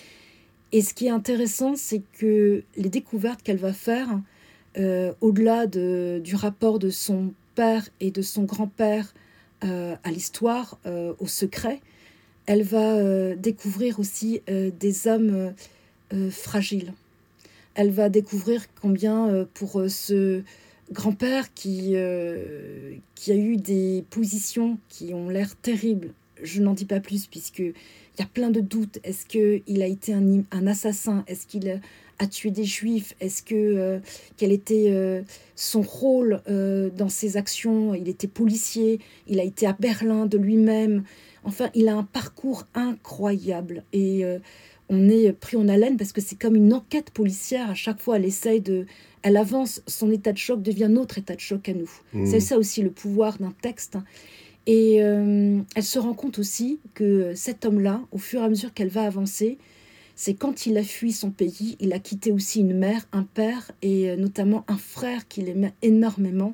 Et ce qui est intéressant, c'est que les découvertes qu'elle va faire, euh, au-delà de, du rapport de son père et de son grand-père euh, à l'histoire, euh, au secret, elle va euh, découvrir aussi euh, des hommes euh, euh, fragiles. Elle va découvrir combien euh, pour euh, ce grand-père qui, euh, qui a eu des positions qui ont l'air terribles, je n'en dis pas plus puisqu'il y a plein de doutes. Est-ce qu'il a été un, un assassin? Est-ce qu'il a, a tué des juifs? Est-ce que, euh, quel était euh, son rôle euh, dans ses actions? Il était policier, il a été à Berlin de lui-même. Enfin, il a un parcours incroyable et euh, on est pris en haleine parce que c'est comme une enquête policière. À chaque fois, elle essaye de... Elle avance, son état de choc devient notre état de choc à nous. Mmh. C'est ça aussi le pouvoir d'un texte. Et euh, elle se rend compte aussi que cet homme-là, au fur et à mesure qu'elle va avancer, c'est quand il a fui son pays, il a quitté aussi une mère, un père et notamment un frère qu'il aimait énormément.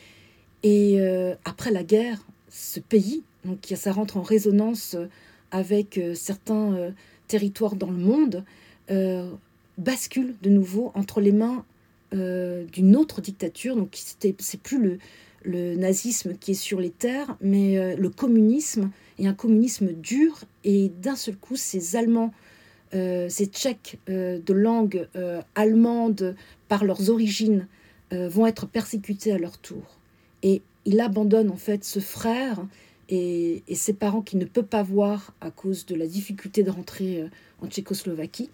Et euh, après la guerre, ce pays, donc ça rentre en résonance avec euh, certains euh, territoires dans le monde, euh, bascule de nouveau entre les mains euh, d'une autre dictature. Donc c'était, c'est plus le, le nazisme qui est sur les terres, mais euh, le communisme, et un communisme dur. Et d'un seul coup, ces Allemands, euh, ces Tchèques euh, de langue euh, allemande par leurs origines, euh, vont être persécutés à leur tour. Et il abandonne en fait ce frère et, et ses parents qu'il ne peut pas voir à cause de la difficulté de rentrer en Tchécoslovaquie.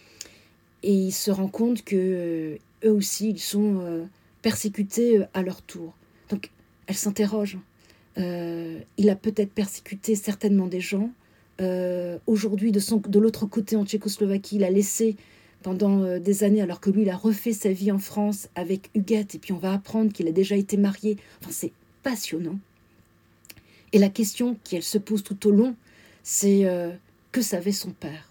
Et il se rend compte que euh, eux aussi, ils sont euh, persécutés à leur tour. Donc, elle s'interroge. Euh, il a peut-être persécuté certainement des gens. Euh, aujourd'hui, de, son, de l'autre côté, en Tchécoslovaquie, il a laissé pendant euh, des années, alors que lui, il a refait sa vie en France avec Huguette. Et puis, on va apprendre qu'il a déjà été marié. Enfin, c'est passionnant. Et la question qu'elle se pose tout au long, c'est euh, que savait son père?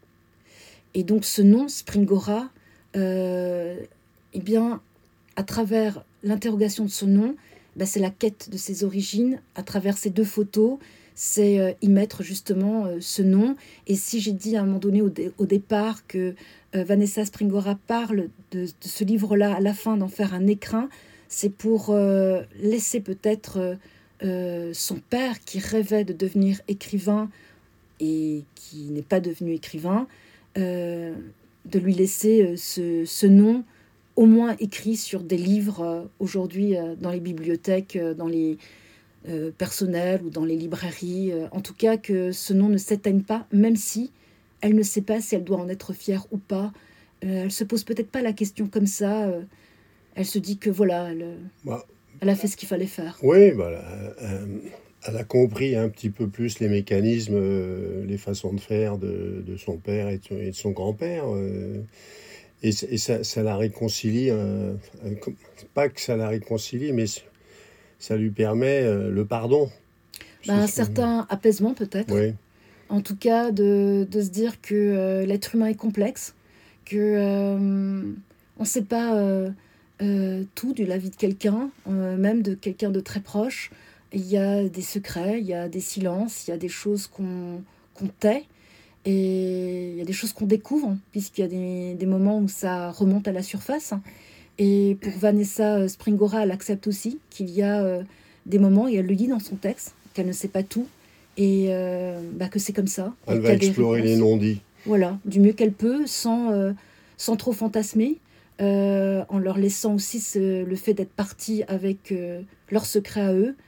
Et donc ce nom, Springora, euh, eh bien, à travers l'interrogation de ce nom, ben, c'est la quête de ses origines. À travers ces deux photos, c'est euh, y mettre justement euh, ce nom. Et si j'ai dit à un moment donné au, dé- au départ que euh, Vanessa Springora parle de, de ce livre-là, à la fin d'en faire un écrin, c'est pour euh, laisser peut-être euh, euh, son père qui rêvait de devenir écrivain et qui n'est pas devenu écrivain, Euh, de lui laisser euh, ce, ce nom au moins écrit sur des livres euh, aujourd'hui euh, dans les bibliothèques, euh, dans les euh, personnels ou dans les librairies. Euh, en tout cas, que ce nom ne s'éteigne pas, même si elle ne sait pas si elle doit en être fière ou pas. Euh, elle se pose peut-être pas la question comme ça. Euh, elle se dit que voilà, elle, bah, elle a fait ce qu'il fallait faire. Oui, voilà. Euh, elle a compris un petit peu plus les mécanismes, euh, les façons de faire de, de son père et de, et de son grand-père. Euh, et et ça, ça la réconcilie, euh, pas que ça la réconcilie, mais ça lui permet euh, le pardon. Ben, un certain apaisement peut-être. Oui. En tout cas, de, de se dire que euh, l'être humain est complexe, que euh, on ne sait pas euh, euh, tout de la vie de quelqu'un, euh, même de quelqu'un de très proche. Il y a des secrets, il y a des silences, il y a des choses qu'on, qu'on tait, et il y a des choses qu'on découvre, puisqu'il y a des, des moments où ça remonte à la surface. Et pour Vanessa Springora, elle accepte aussi qu'il y a euh, des moments, et elle le dit dans son texte, qu'elle ne sait pas tout, et euh, bah, que c'est comme ça. Elle va explorer les non-dits. Voilà, du mieux qu'elle peut, sans, euh, sans trop fantasmer, euh, en leur laissant aussi ce, le fait d'être partie avec euh, leurs secrets à eux.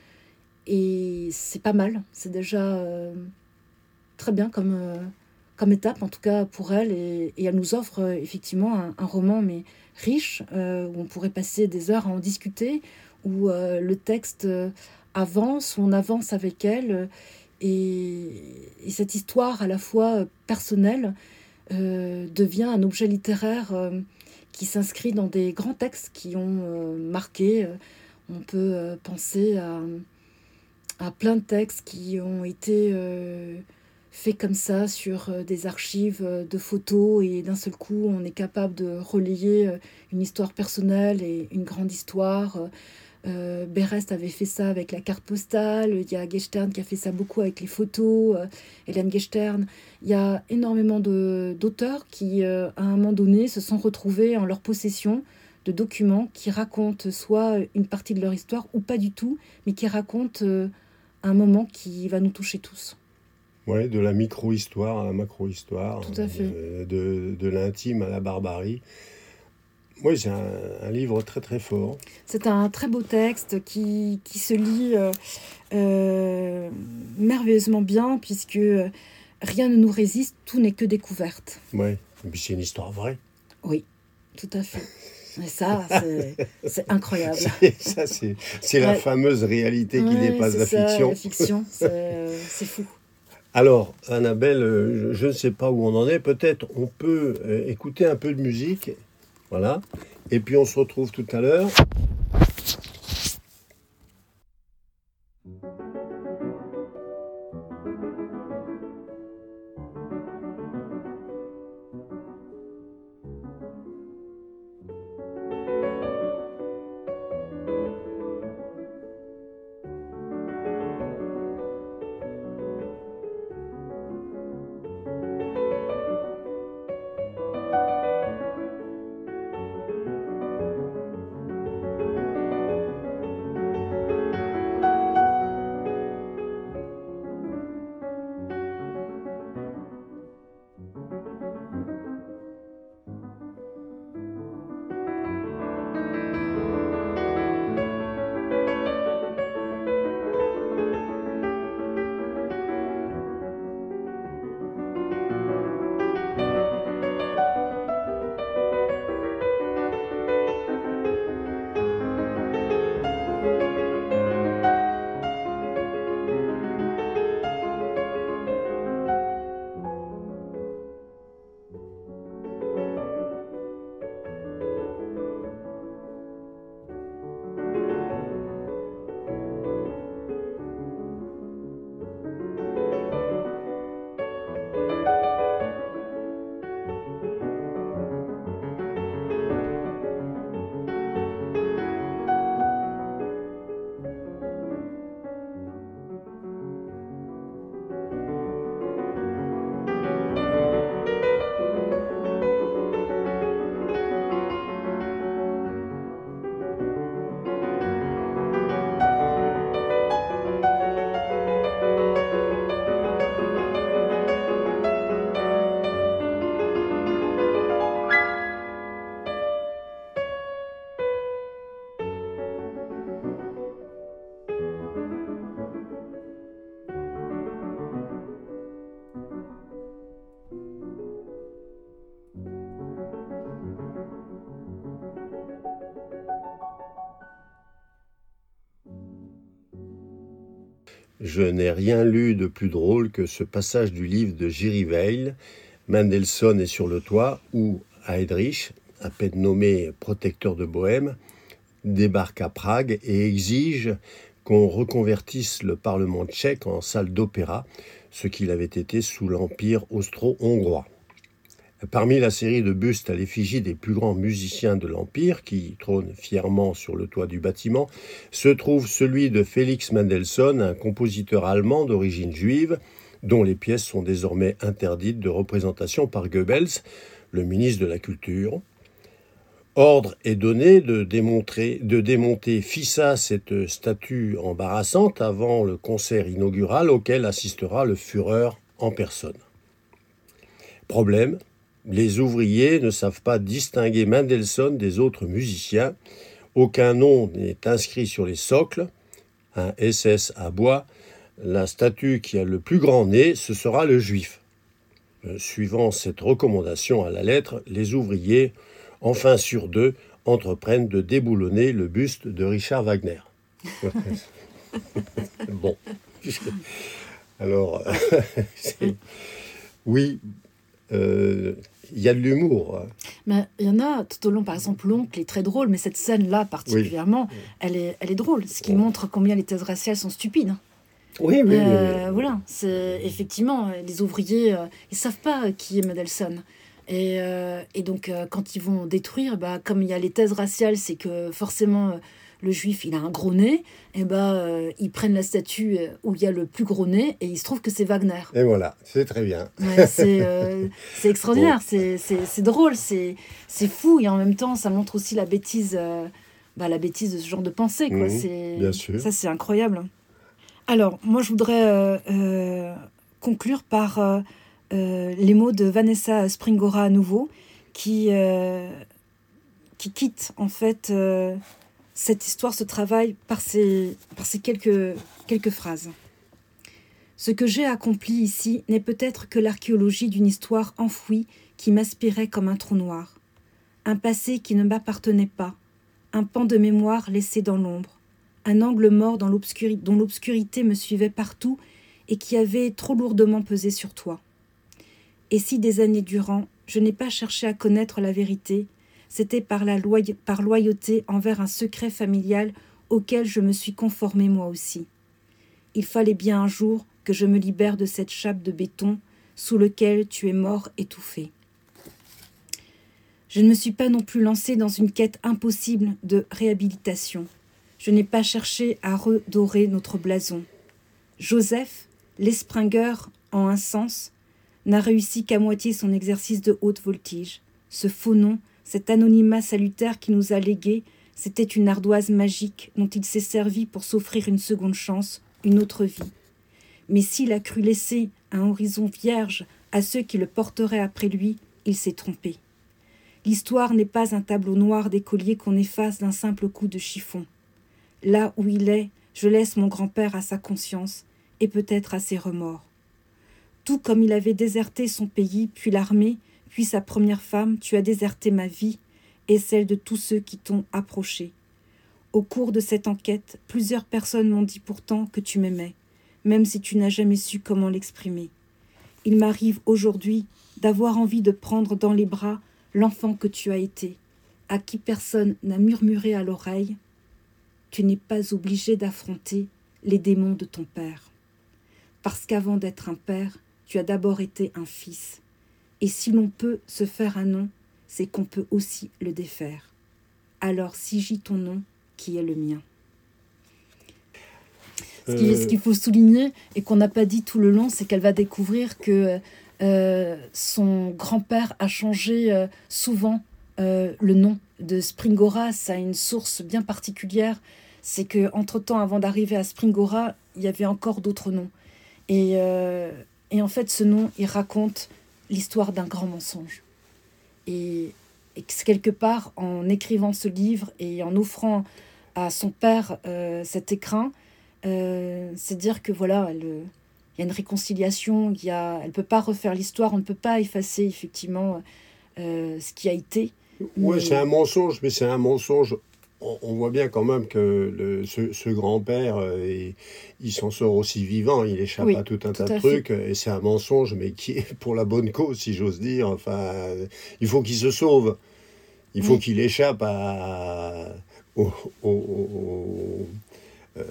Et c'est pas mal, c'est déjà euh, très bien comme, euh, comme étape, en tout cas pour elle. Et, et elle nous offre euh, effectivement un, un roman, mais riche, euh, où on pourrait passer des heures à en discuter, où euh, le texte euh, avance, où on avance avec elle. Euh, et, et cette histoire à la fois personnelle euh, devient un objet littéraire euh, qui s'inscrit dans des grands textes qui ont euh, marqué. On peut euh, penser à... à plein de textes qui ont été euh, faits comme ça sur euh, des archives euh, de photos, et d'un seul coup on est capable de relayer euh, une histoire personnelle et une grande histoire. Euh, Berest avait fait ça avec la carte postale. Il y a Gechtern qui a fait ça beaucoup avec les photos. Euh, Hélène Gechtern. Il y a énormément de, d'auteurs qui, euh, à un moment donné, se sont retrouvés en leur possession de documents qui racontent soit une partie de leur histoire ou pas du tout, mais qui racontent euh, un moment qui va nous toucher tous. Ouais, de la micro-histoire à la macro-histoire. Tout à fait. Euh, de, de l'intime à la barbarie. Oui, c'est un, un livre très très fort. C'est un très beau texte qui, qui se lit euh, euh, merveilleusement bien, puisque euh, rien ne nous résiste, tout n'est que découverte. Oui, et puis c'est une histoire vraie. Oui, tout à fait. Et ça, c'est, c'est incroyable. C'est, ça, c'est, c'est la Ouais. fameuse réalité qui Ouais, dépasse c'est la ça, fiction. La fiction, c'est, euh, c'est fou. Alors, Annabelle, euh, je, je ne sais pas où on en est. Peut-être on peut euh, écouter un peu de musique. Voilà. Et puis on se retrouve tout à l'heure. Je n'ai rien lu de plus drôle que ce passage du livre de Jiří Veil, Mendelssohn est sur le toit, où Heydrich, à peine nommé protecteur de Bohême, débarque à Prague et exige qu'on reconvertisse le Parlement tchèque en salle d'opéra, ce qu'il avait été sous l'Empire austro-hongrois. Parmi la série de bustes à l'effigie des plus grands musiciens de l'Empire, qui trônent fièrement sur le toit du bâtiment, se trouve celui de Félix Mendelssohn, un compositeur allemand d'origine juive, dont les pièces sont désormais interdites de représentation par Goebbels, le ministre de la Culture. Ordre est donné de, démontrer, de démonter fissa cette statue embarrassante avant le concert inaugural auquel assistera le Führer en personne. Problème, les ouvriers ne savent pas distinguer Mendelssohn des autres musiciens. Aucun nom n'est inscrit sur les socles. Un S S à bois. La statue qui a le plus grand nez, ce sera le juif. Euh, suivant cette recommandation à la lettre, les ouvriers, enfin sur deux, entreprennent de déboulonner le buste de Richard Wagner. Bon. Alors, c'est... oui, il euh, y a de l'humour. Hein. Mais il y en a tout au long, par exemple, l'oncle est très drôle, mais cette scène-là particulièrement, oui. elle, est, elle est drôle, ce qui oui. montre combien les thèses raciales sont stupides. Hein. Oui, oui, euh, oui, oui. Voilà, c'est effectivement, les ouvriers, euh, ils savent pas qui est Mendelssohn. Et, euh, et donc, euh, quand ils vont détruire, bah, comme il y a les thèses raciales, c'est que forcément, euh, le juif, il a un gros nez, et ben, euh, ils prennent la statue où il y a le plus gros nez, et il se trouve que c'est Wagner. Et voilà, c'est très bien. Ouais, c'est, euh, c'est extraordinaire, bon. c'est, c'est, c'est drôle, c'est, c'est fou, et en même temps, ça montre aussi la bêtise, euh, bah, la bêtise de ce genre de pensée, quoi. Mmh, c'est, bien sûr. Ça, c'est incroyable. Alors, moi, je voudrais euh, euh, conclure par euh, euh, les mots de Vanessa Springora à nouveau, qui, euh, qui quitte, en fait, euh, cette histoire, ce travail, par ces, par ces quelques, quelques phrases. Ce que j'ai accompli ici n'est peut-être que l'archéologie d'une histoire enfouie qui m'aspirait comme un trou noir. Un passé qui ne m'appartenait pas, un pan de mémoire laissé dans l'ombre, un angle mort dans l'obscuri- dont l'obscurité me suivait partout et qui avait trop lourdement pesé sur toi. Et si des années durant, je n'ai pas cherché à connaître la vérité, c'était par, la loy- par loyauté envers un secret familial auquel je me suis conformée moi aussi. Il fallait bien un jour que je me libère de cette chape de béton sous lequel tu es mort étouffé. Je ne me suis pas non plus lancée dans une quête impossible de réhabilitation. Je n'ai pas cherché à redorer notre blason. Joseph, l'Espringer en un sens, n'a réussi qu'à moitié son exercice de haute voltige. Ce faux nom, cet anonymat salutaire qui nous a légué, c'était une ardoise magique dont il s'est servi pour s'offrir une seconde chance, une autre vie. Mais s'il a cru laisser un horizon vierge à ceux qui le porteraient après lui, il s'est trompé. L'histoire n'est pas un tableau noir d'écolier qu'on efface d'un simple coup de chiffon. Là où il est, je laisse mon grand-père à sa conscience et peut-être à ses remords. Tout comme il avait déserté son pays, puis l'armée, puis sa première femme, tu as déserté ma vie et celle de tous ceux qui t'ont approché. Au cours de cette enquête, plusieurs personnes m'ont dit pourtant que tu m'aimais, même si tu n'as jamais su comment l'exprimer. Il m'arrive aujourd'hui d'avoir envie de prendre dans les bras l'enfant que tu as été, à qui personne n'a murmuré à l'oreille « Tu n'es pas obligé d'affronter les démons de ton père. Parce qu'avant d'être un père, tu as d'abord été un fils. Et si l'on peut se faire un nom, c'est qu'on peut aussi le défaire. Alors sigis ton nom, qui est le mien. » Ce qui- ce qu'il faut souligner et qu'on n'a pas dit tout le long, c'est qu'elle va découvrir que euh, son grand-père a changé euh, souvent euh, le nom de Springora. Ça a une source bien particulière. C'est qu'entre-temps, avant d'arriver à Springora, il y avait encore d'autres noms. Et, euh, et en fait, ce nom, il raconte l'histoire d'un grand mensonge. Et, et que quelque part, en écrivant ce livre et en offrant à son père euh, cet écrin, euh, c'est dire que voilà, elle, euh, il y a une réconciliation, il y a, elle ne peut pas refaire l'histoire, on ne peut pas effacer effectivement euh, ce qui a été. Ouais, Mais- c'est un mensonge, mais c'est un mensonge. On, on voit bien quand même que le, ce, ce grand-père, euh, il, il s'en sort aussi vivant, il échappe Oui, à tout un tout tas à de trucs, et c'est un mensonge, mais qui est pour la bonne cause, si j'ose dire. Enfin, il faut qu'il se sauve. Il faut Oui. qu'il échappe à, au, au- au- euh,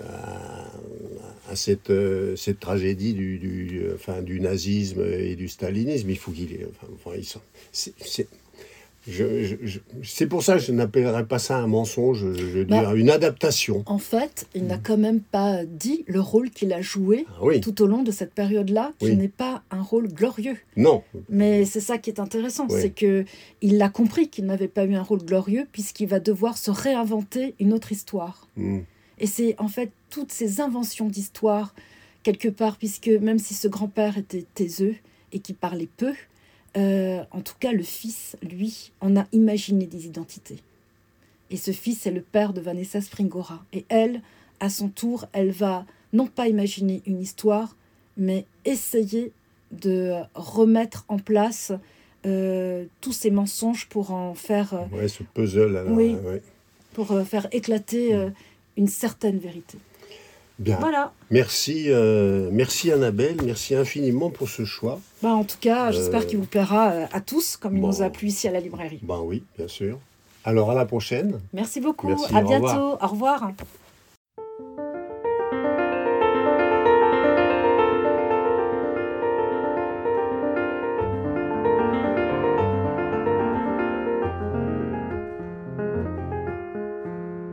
à, à cette, euh, cette tragédie du, du, enfin, du nazisme et du stalinisme. Il faut qu'il... Enfin, enfin, il s'en- c'est, c'est, je, je- je- c'est pour ça que je n'appellerais pas ça un mensonge, je, je veux Bah, dire une adaptation. En fait, il n'a quand même pas dit le rôle qu'il a joué Ah oui, tout au long de cette période-là, qui Oui. n'est pas un rôle glorieux. non. Mais c'est ça qui est intéressant, Oui. c'est que il a compris qu'il n'avait pas eu un rôle glorieux puisqu'il va devoir se réinventer une autre histoire. Mm. Et c'est en fait toutes ces inventions d'histoire, quelque part, puisque même si ce grand-père était taiseux et qui parlait peu, euh, en tout cas le fils, lui, en a imaginé des identités. Et ce fils est le père de Vanessa Springora. Et elle, à son tour, elle va non pas imaginer une histoire, mais essayer de remettre en place euh, tous ces mensonges pour en faire, euh, Ouais, ce puzzle, alors, Oui. hein, ouais. pour euh, faire éclater euh, une certaine vérité. Bien. Voilà. Merci, euh, merci Annabelle, merci infiniment pour ce choix. Bah, en tout cas, j'espère Euh, qu'il vous plaira euh, à tous, comme il bon. nous a plu ici à la librairie. Ben oui, bien sûr. Alors à la prochaine. Merci beaucoup. Merci, à au bientôt. revoir. Au revoir.